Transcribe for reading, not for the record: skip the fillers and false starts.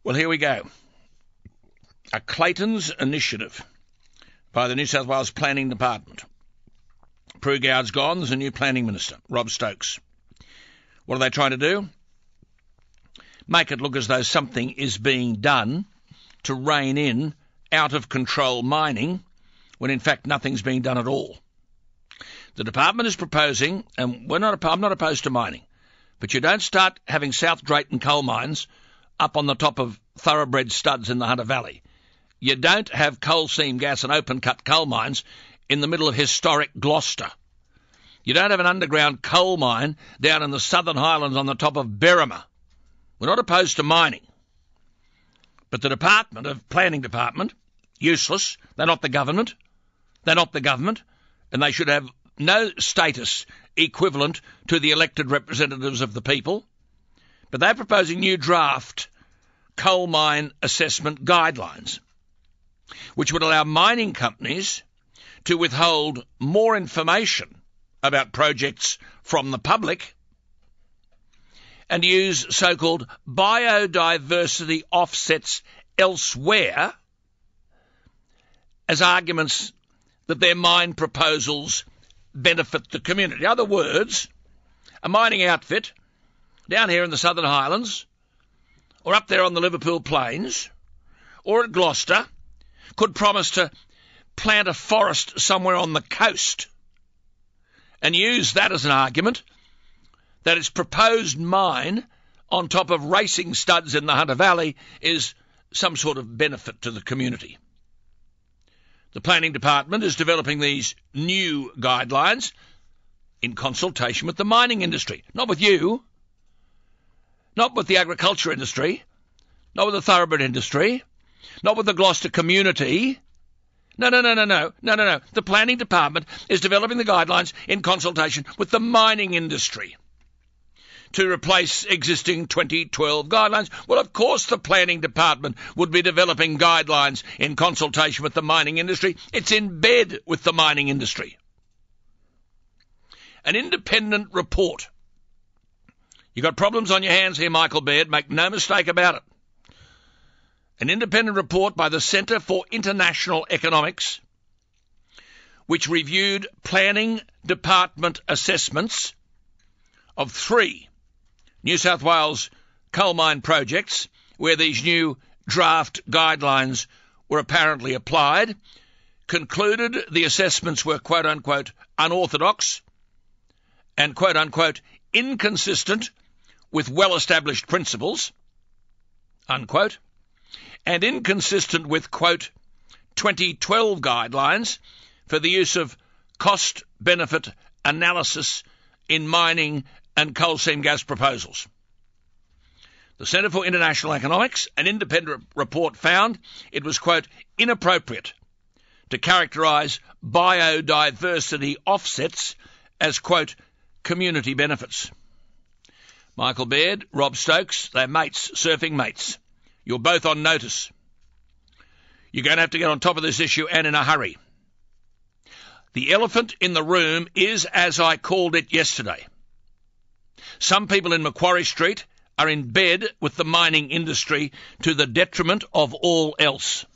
Well, here we go. A Clayton's initiative by the New South Wales Planning Department. Prue Goward's gone. There's a new planning minister, Rob Stokes. What are they trying to do? Make it look as though something is being done to rein in out-of-control mining, when in fact nothing's being done at all. The department is proposing, and I'm not opposed to mining, but you don't start having South Drayton coal mines up on the top of thoroughbred studs in the Hunter Valley. You don't have coal seam gas and open-cut coal mines in the middle of historic Gloucester. You don't have an underground coal mine down in the Southern Highlands on the top of Berrima. We're not opposed to mining. But the Planning Department, useless. They're not the government. And they should have no status equivalent to the elected representatives of the people. But they're proposing new draft coal mine assessment guidelines, which would allow mining companies to withhold more information about projects from the public and use so-called biodiversity offsets elsewhere as arguments that their mine proposals benefit the community. In other words, a mining outfit down here in the Southern Highlands or up there on the Liverpool Plains or at Gloucester could promise to plant a forest somewhere on the coast and use that as an argument that its proposed mine on top of racing studs in the Hunter Valley is some sort of benefit to the community. The Planning Department is developing these new guidelines in consultation with the mining industry, not with you, not with the agriculture industry, not with the thoroughbred industry, not with the Gloucester community. No. The Planning Department is developing the guidelines in consultation with the mining industry to replace existing 2012 guidelines. Well, of course the Planning Department would be developing guidelines in consultation with the mining industry. It's in bed with the mining industry. An independent report. You've got problems on your hands here, Michael Baird. Make no mistake about it. An independent report by the Centre for International Economics, which reviewed Planning Department assessments of 3 New South Wales coal mine projects where these new draft guidelines were apparently applied, concluded the assessments were quote-unquote unorthodox and quote-unquote inconsistent with well-established principles, unquote, and inconsistent with, quote, 2012 guidelines for the use of cost-benefit analysis in mining and coal seam gas proposals. The Centre for International Economics, an independent report found it was, quote, inappropriate to characterise biodiversity offsets as, quote, community benefits. Michael Baird, Rob Stokes, they're mates, surfing mates. You're both on notice. You're going to have to get on top of this issue and in a hurry. The elephant in the room is as I called it yesterday. Some people in Macquarie Street are in bed with the mining industry to the detriment of all else.